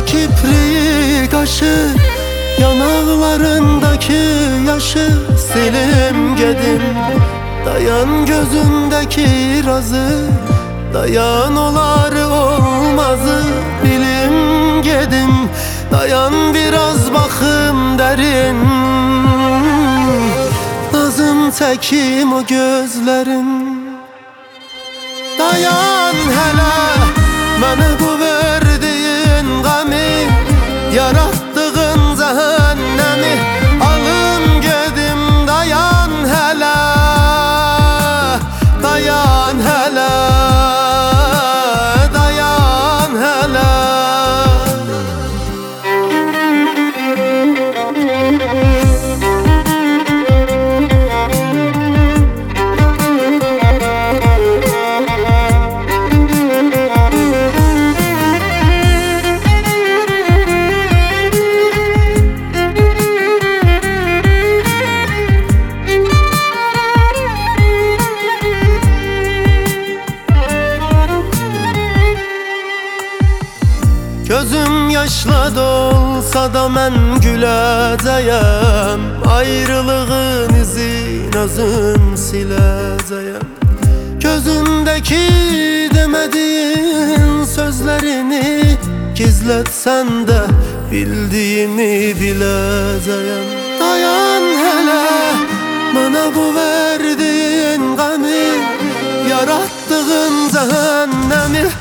kipriği kaşı, yanaklarındaki yaşı silim gedim. Dayan gözündeki razı, dayan olar olmazı bilim gedim. Dayan biraz bakım derin, nazım çekim o gözlerin. Dayan hele, bana bu verdiğin gami, yarattığın cehennemi alın gedim. Dayan hele, dayan hele, dayan hele. Gözüm yaşla dolsa da mən güləcəyəm, ayrılığın izin özüm siləcəyəm. Gözündeki demediğin sözlerini gizletsen de bildiğimi biləcəyəm. Dayan hele, bana bu verdiğin gami, yarattığın cehennemi